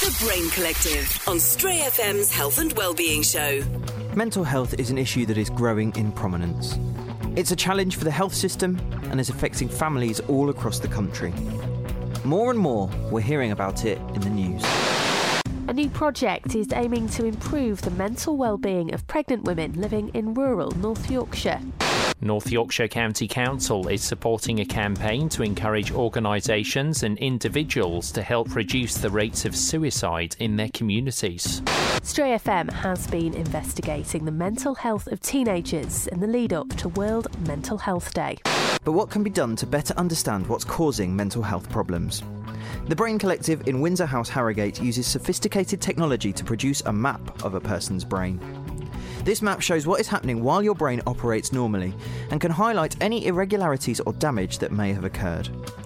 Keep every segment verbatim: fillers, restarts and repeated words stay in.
The Brain Collective on Stray F M's Health and Wellbeing Show. Mental health is an issue that is growing in prominence. It's a challenge for the health system and is affecting families all across the country. More and more, we're hearing about it in the news. A new project is aiming to improve the mental well-being of pregnant women living in rural North Yorkshire. North Yorkshire County Council is supporting a campaign to encourage organisations and individuals to help reduce the rates of suicide in their communities. Stray F M has been investigating the mental health of teenagers in the lead-up to World Mental Health Day. But what can be done to better understand what's causing mental health problems? The Brain Collective in Windsor House, Harrogate uses sophisticated technology to produce a map of a person's brain. This map shows what is happening while your brain operates normally and can highlight any irregularities or damage that may have occurred.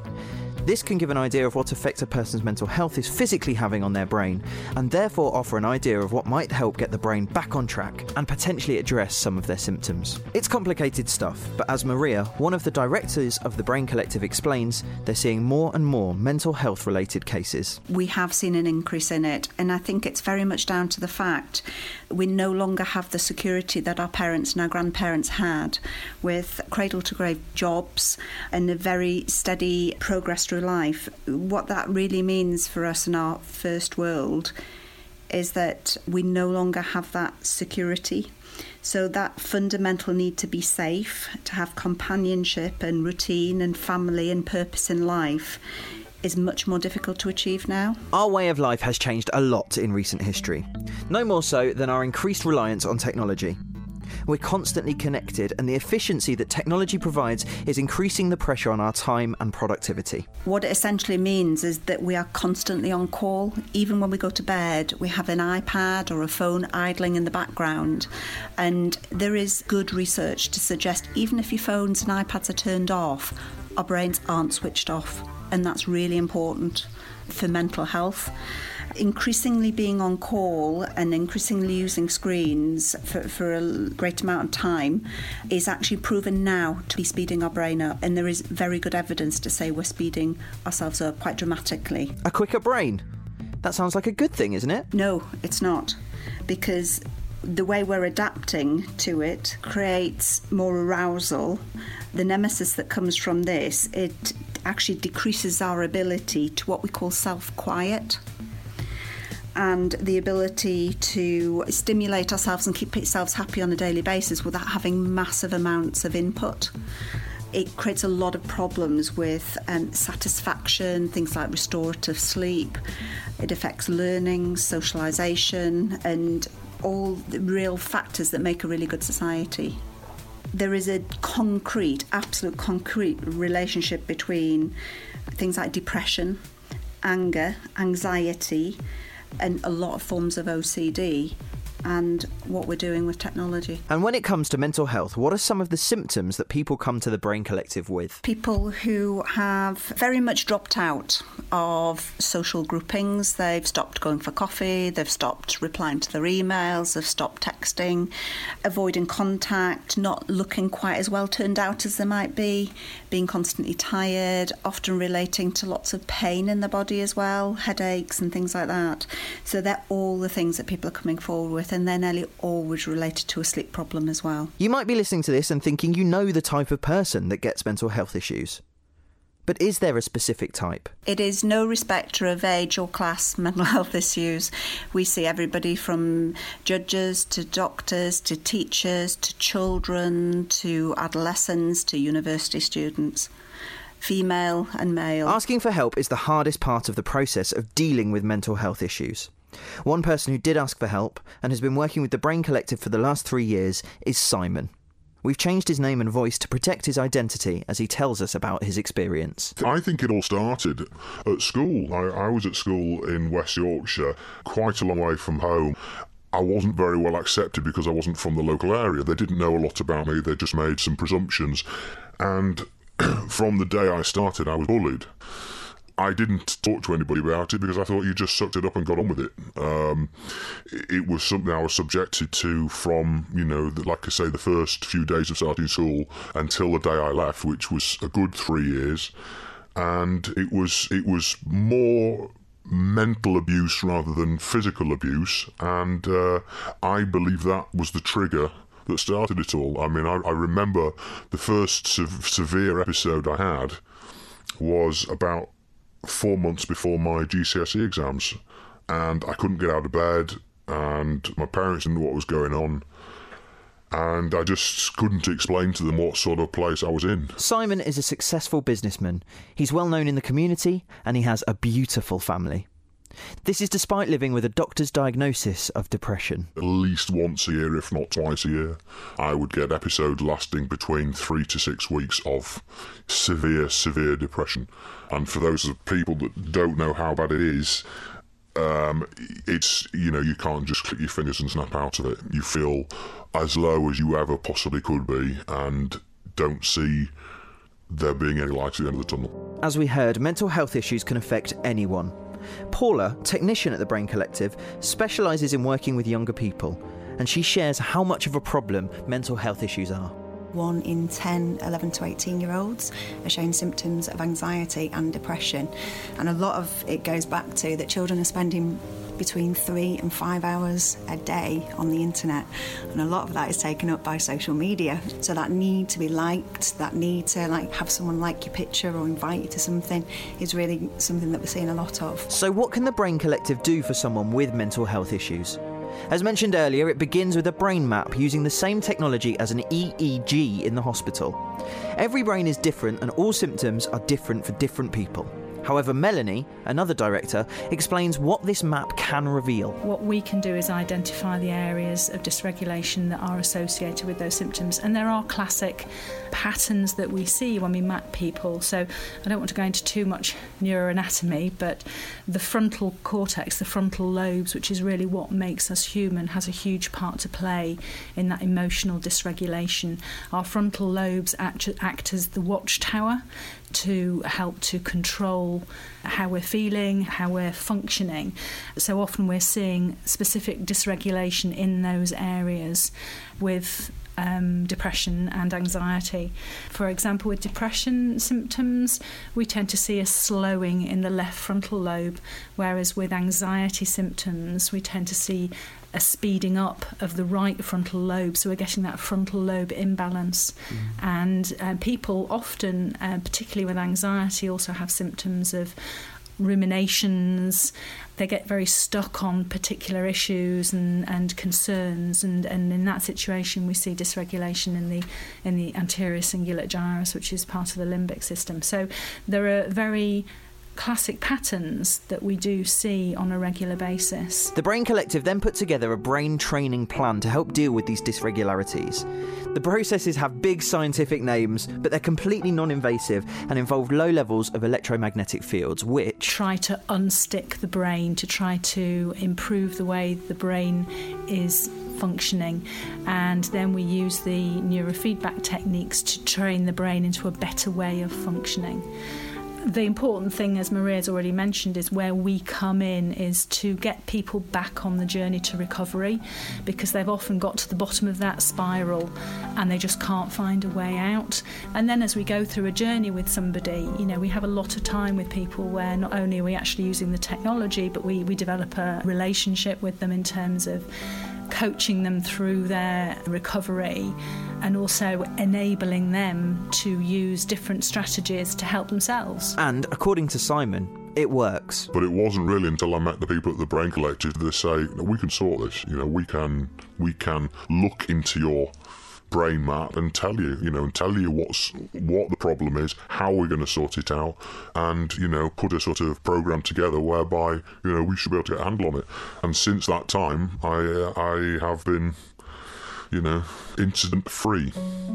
This can give an idea of what effect a person's mental health is physically having on their brain, and therefore offer an idea of what might help get the brain back on track and potentially address some of their symptoms. It's complicated stuff, but as Maria, one of the directors of the Brain Collective, explains, they're seeing more and more mental health related cases. We have seen an increase in it, and I think it's very much down to the fact we no longer have the security that our parents and our grandparents had, with cradle-to-grave jobs and a very steady progress through life. What that really means for us in our first world is that we no longer have that security. So that fundamental need to be safe, to have companionship and routine and family and purpose in life is much more difficult to achieve now. Our way of life has changed a lot in recent history. No more so than our increased reliance on technology. We're constantly connected, and the efficiency that technology provides is increasing the pressure on our time and productivity. What it essentially means is that we are constantly on call. Even when we go to bed, we have an iPad or a phone idling in the background. And there is good research to suggest even if your phones and iPads are turned off, our brains aren't switched off. And that's really important for mental health. Increasingly being on call and increasingly using screens for, for a great amount of time is actually proven now to be speeding our brain up, and there is very good evidence to say we're speeding ourselves up quite dramatically. A quicker brain? That sounds like a good thing, isn't it? No, it's not, because the way we're adapting to it creates more arousal. The nemesis that comes from this, it actually decreases our ability to what we call self-quiet, and the ability to stimulate ourselves and keep ourselves happy on a daily basis without having massive amounts of input. It creates a lot of problems with um, satisfaction, things like restorative sleep. It affects learning, socialisation, and all the real factors that make a really good society. There is a concrete, absolute concrete relationship between things like depression, anger, anxiety, and a lot of forms of O C D, and what we're doing with technology. And when it comes to mental health, what are some of the symptoms that people come to the Brain Collective with? People who have very much dropped out of social groupings. They've stopped going for coffee, they've stopped replying to their emails, they've stopped texting, avoiding contact, not looking quite as well turned out as they might be, being constantly tired, often relating to lots of pain in the body as well, headaches and things like that. So they're all the things that people are coming forward with, and they're nearly always related to a sleep problem as well. You might be listening to this and thinking you know the type of person that gets mental health issues. But is there a specific type? It is no respecter of age or class mental health issues. We see everybody from judges to doctors to teachers to children to adolescents to university students, female and male. Asking for help is the hardest part of the process of dealing with mental health issues. One person who did ask for help and has been working with the Brain Collective for the last three years is Simon. We've changed his name and voice to protect his identity as he tells us about his experience. I think it all started at school. I, I was at school in West Yorkshire, quite a long way from home. I wasn't very well accepted because I wasn't from the local area. They didn't know a lot about me, they just made some presumptions. And from the day I started, I was bullied. I didn't talk to anybody about it because I thought you just sucked it up and got on with it. Um, it was something I was subjected to from, you know, the, like I say, the first few days of starting school until the day I left, which was a good three years. And it was it was more mental abuse rather than physical abuse, and uh, I believe that was the trigger that started it all. I mean, I, I remember the first se- severe episode I had was about four months before my G C S E exams, and I couldn't get out of bed, and my parents didn't know what was going on, and I just couldn't explain to them what sort of place I was in. Simon is a successful businessman. He's well known in the community, and he has a beautiful family. This is despite living with a doctor's diagnosis of depression. At least once a year, if not twice a year, I would get episodes lasting between three to six weeks of severe, severe depression. And for those people that don't know how bad it is, um, it's, you know, you can't just click your fingers and snap out of it. You feel as low as you ever possibly could be and don't see there being any light at the end of the tunnel. As we heard, mental health issues can affect anyone. Paula, technician at the Brain Collective, specialises in working with younger people, and she shares how much of a problem mental health issues are. One in ten eleven to eighteen year olds are showing symptoms of anxiety and depression, and a lot of it goes back to that children are spending between three and five hours a day on the internet, and a lot of that is taken up by social media. So that need to be liked, that need to like have someone like your picture or invite you to something is really something that we're seeing a lot of. So what can the Brain Collective do for someone with mental health issues? As mentioned earlier, it begins with a brain map using the same technology as an E E G in the hospital. Every brain is different and all symptoms are different for different people. However, Melanie, another director, explains what this map can reveal. What we can do is identify the areas of dysregulation that are associated with those symptoms. And there are classic patterns that we see when we map people. So I don't want to go into too much neuroanatomy, but the frontal cortex, the frontal lobes, which is really what makes us human, has a huge part to play in that emotional dysregulation. Our frontal lobes act, act as the watchtower to help to control how we're feeling, how we're functioning. So often we're seeing specific dysregulation in those areas with um, depression and anxiety. For example, with depression symptoms, we tend to see a slowing in the left frontal lobe, whereas with anxiety symptoms, we tend to see a speeding up of the right frontal lobe, so we're getting that frontal lobe imbalance. Mm. And uh, people often, uh, particularly with anxiety, also have symptoms of ruminations. They get very stuck on particular issues and, and concerns, and, and in that situation we see dysregulation in the in the anterior cingulate gyrus, which is part of the limbic system. So there are very classic patterns that we do see on a regular basis. The Brain Collective then put together a brain training plan to help deal with these dysregularities. The processes have big scientific names, but they're completely non-invasive and involve low levels of electromagnetic fields, which try to unstick the brain, to try to improve the way the brain is functioning. And then we use the neurofeedback techniques to train the brain into a better way of functioning. The important thing, as Maria's already mentioned, is where we come in is to get people back on the journey to recovery, because they've often got to the bottom of that spiral and they just can't find a way out. And then as we go through a journey with somebody, you know, we have a lot of time with people where not only are we actually using the technology, but we, we develop a relationship with them in terms of coaching them through their recovery and also enabling them to use different strategies to help themselves. And according to Simon, it works. But it wasn't really until I met the people at the Brain Collective that they say, we can sort this, you know, we can we can look into your brain map and tell you, you know, and tell you what's what the problem is, how we're going to sort it out, and, you know, put a sort of program together whereby, you know, we should be able to get a handle on it. And since that time, I uh, I have been, you know, incident free.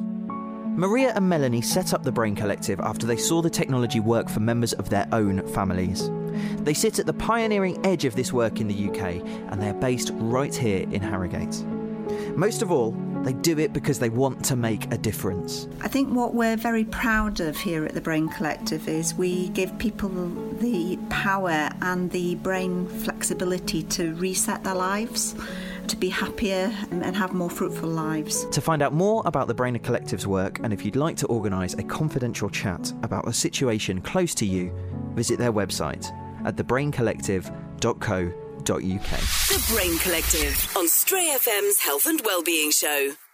Maria and Melanie set up the Brain Collective after they saw the technology work for members of their own families. They sit at the pioneering edge of this work in the U K, and they're based right here in Harrogate. Most of all, they do it because they want to make a difference. I think what we're very proud of here at the Brain Collective is we give people the power and the brain flexibility to reset their lives, to be happier and have more fruitful lives. To find out more about the Brain Collective's work, and if you'd like to organise a confidential chat about a situation close to you, visit their website at the brain collective dot co dot uk. The Brain Collective on Stray F M's Health and Wellbeing Show.